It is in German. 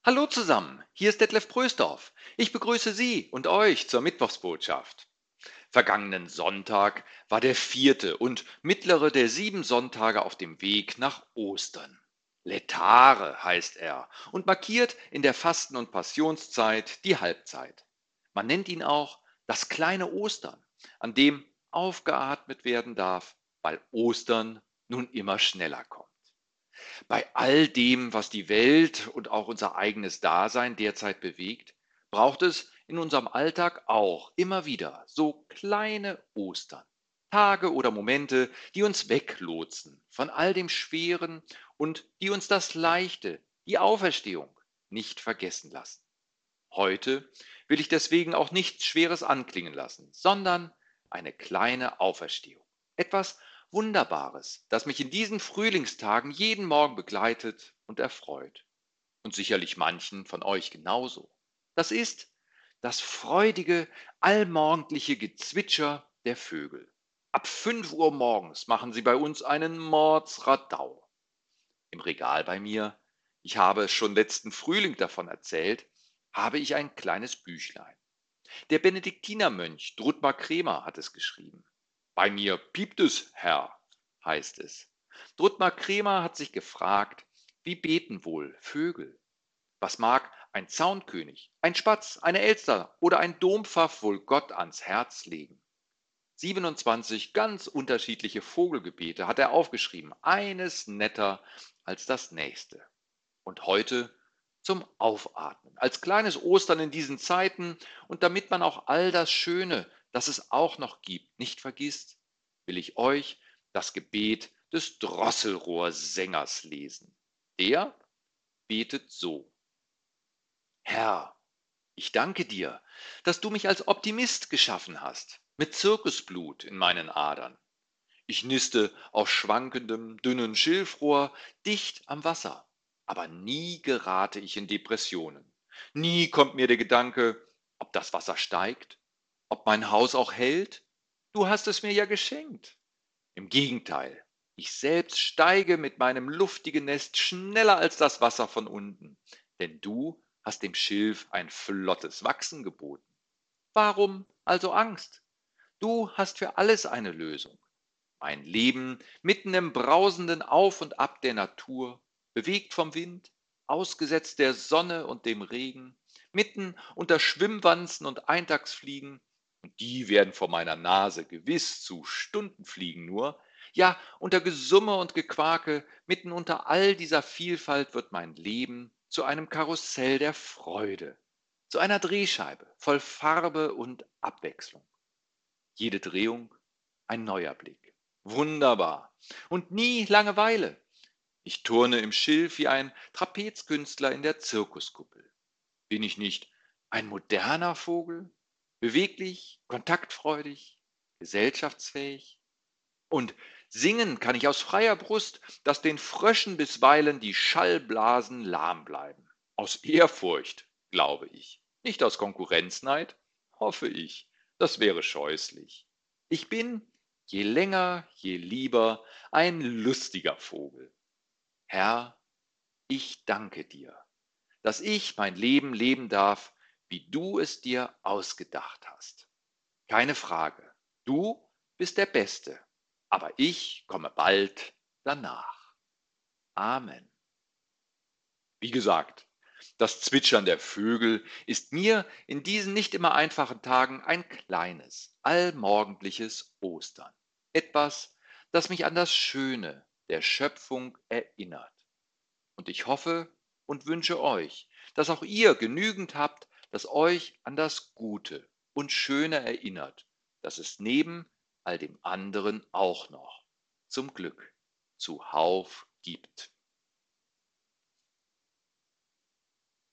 Hallo zusammen, hier ist Detlef Prösdorf. Ich begrüße Sie und euch zur Mittwochsbotschaft. Vergangenen Sonntag war der vierte und mittlere der 7 Sonntage auf dem Weg nach Ostern. Letare heißt er und markiert in der Fasten- und Passionszeit die Halbzeit. Man nennt ihn auch das kleine Ostern, an dem aufgeatmet werden darf, weil Ostern nun immer schneller kommt. Bei all dem, was die Welt und auch unser eigenes Dasein derzeit bewegt, braucht es in unserem Alltag auch immer wieder so kleine Ostern. Tage oder Momente, die uns weglotsen von all dem Schweren und die uns das Leichte, die Auferstehung, nicht vergessen lassen. Heute will ich deswegen auch nichts Schweres anklingen lassen, sondern eine kleine Auferstehung. Etwas Wunderbares, das mich in diesen Frühlingstagen jeden Morgen begleitet und erfreut. Und sicherlich manchen von euch genauso. Das ist das freudige, allmorgendliche Gezwitscher der Vögel. Ab 5 Uhr morgens machen sie bei uns einen Mordsradau. Im Regal bei mir, ich habe es schon letzten Frühling davon erzählt, habe ich ein kleines Büchlein. Der Benediktinermönch Drutmar Kremer hat es geschrieben. Bei mir piept es, Herr, heißt es. Drutmar Kremer hat sich gefragt, wie beten wohl Vögel? Was mag ein Zaunkönig, ein Spatz, eine Elster oder ein Dompfaff wohl Gott ans Herz legen? 27 ganz unterschiedliche Vogelgebete hat er aufgeschrieben, eines netter als das nächste. Und heute zum Aufatmen, als kleines Ostern in diesen Zeiten und damit man auch all das Schöne, das es auch noch gibt, nicht vergisst, will ich euch das Gebet des Drosselrohrsängers lesen. Der betet so: Herr, ich danke dir, dass du mich als Optimist geschaffen hast, mit Zirkusblut in meinen Adern. Ich niste auf schwankendem, dünnen Schilfrohr dicht am Wasser. Aber nie gerate ich in Depressionen. Nie kommt mir der Gedanke, ob das Wasser steigt, ob mein Haus auch hält. Du hast es mir ja geschenkt. Im Gegenteil, ich selbst steige mit meinem luftigen Nest schneller als das Wasser von unten. Denn du hast dem Schilf ein flottes Wachsen geboten. Warum also Angst? Du hast für alles eine Lösung. Mein Leben mitten im brausenden Auf und Ab der Natur, bewegt vom Wind, ausgesetzt der Sonne und dem Regen, mitten unter Schwimmwanzen und Eintagsfliegen, und die werden vor meiner Nase gewiss zu Stundenfliegen nur, ja, unter Gesumme und Gequake, mitten unter all dieser Vielfalt wird mein Leben zu einem Karussell der Freude, zu einer Drehscheibe voll Farbe und Abwechslung. Jede Drehung ein neuer Blick. Wunderbar. Und nie Langeweile. Ich turne im Schilf wie ein Trapezkünstler in der Zirkuskuppel. Bin ich nicht ein moderner Vogel? Beweglich, kontaktfreudig, gesellschaftsfähig? Und singen kann ich aus freier Brust, dass den Fröschen bisweilen die Schallblasen lahm bleiben. Aus Ehrfurcht, glaube ich. Nicht aus Konkurrenzneid, hoffe ich. Das wäre scheußlich. Ich bin, je länger, je lieber, ein lustiger Vogel. Herr, ich danke dir, dass ich mein Leben leben darf, wie du es dir ausgedacht hast. Keine Frage, du bist der Beste, aber ich komme bald danach. Amen. Wie gesagt, das Zwitschern der Vögel ist mir in diesen nicht immer einfachen Tagen ein kleines, allmorgendliches Ostern. Etwas, das mich an das Schöne der Schöpfung erinnert. Und ich hoffe und wünsche euch, dass auch ihr genügend habt, das euch an das Gute und Schöne erinnert, das es neben all dem anderen auch noch zum Glück zuhauf gibt.